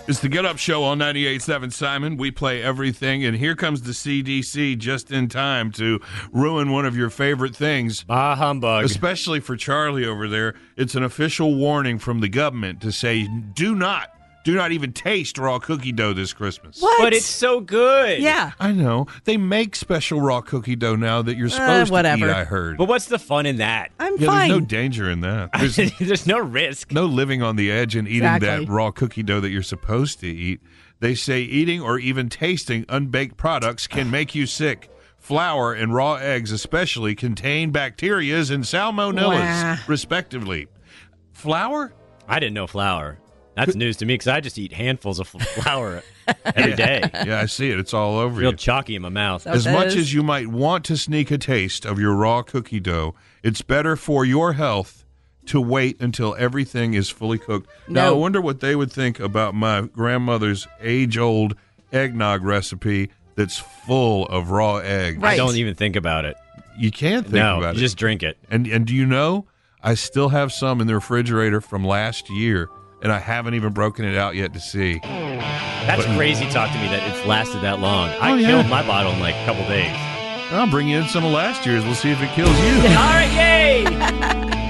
It's the Get Up Show on 98.7 Simon. We play everything, and here comes the CDC just in time to ruin one of your favorite things. Bah humbug. Especially for Charlie over there. It's an official warning from the government to say, do not even taste raw cookie dough this Christmas. What? But it's so good. Yeah. I know. They make special raw cookie dough now that you're supposed to eat, I heard. But what's the fun in that? I'm Yeah, fine. there's no danger in that. There's no risk. No living on the edge and eating Exactly. that raw cookie dough that you're supposed to eat. They say eating or even tasting unbaked products can make you sick. Flour and raw eggs especially contain bacterias and salmonellas, Wow. respectively. Flour? I didn't know flour. That's news to me because I just eat handfuls of flour every day. Yeah, I see it. It's all over Real you. chalky in my mouth. That As much is- as you might want to sneak a taste of your raw cookie dough, it's better for your health to wait until everything is fully cooked. Now, I No. wonder what they would think about my grandmother's age-old eggnog recipe that's full of raw eggs. Right. I don't even think about it. You can't think No, about you it. just drink it. And do you know, I still have some in the refrigerator from last year, and I haven't even broken it out yet to see. That's crazy talk to me that it's lasted that long. I Oh, yeah. killed my bottle in like a couple days. I'll bring you in some of last year's. We'll see if it kills you. All right, yay!